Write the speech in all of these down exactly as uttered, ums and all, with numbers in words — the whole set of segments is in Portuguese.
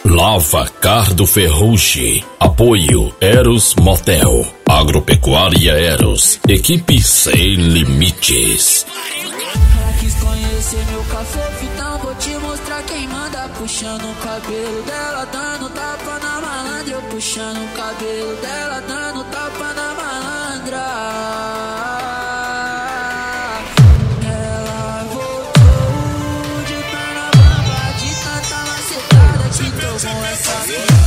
Lava Cardo Ferrucci. Apoio Eros Motel. Agropecuária Eros. Equipe sem limites. Quis conhecer meu cafofo, então vou te mostrar quem manda. Puxando o cabelo dela, dando tapa na malandra. Eu puxando o cabelo dela, dando tapa na malandra. Ela voltou de perna bamba, de tanta macetada que tomou essa vez.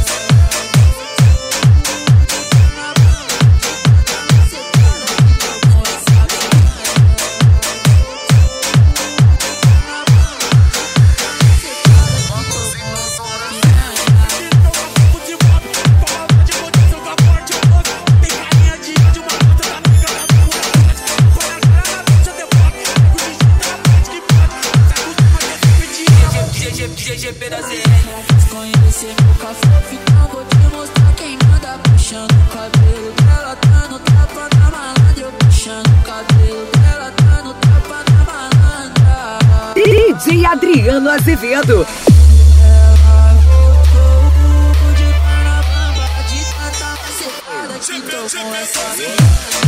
Conhecer meu cafofo, então vou te mostrar quem manda. Puxando o cabelo dela, dando tapa na malandra. Eu puxando o cabelo dela, dando tapa na malandra. D J Adriano Azevedo. Ela voltou de perna bamba, de tanta macetada que tomou essa vez.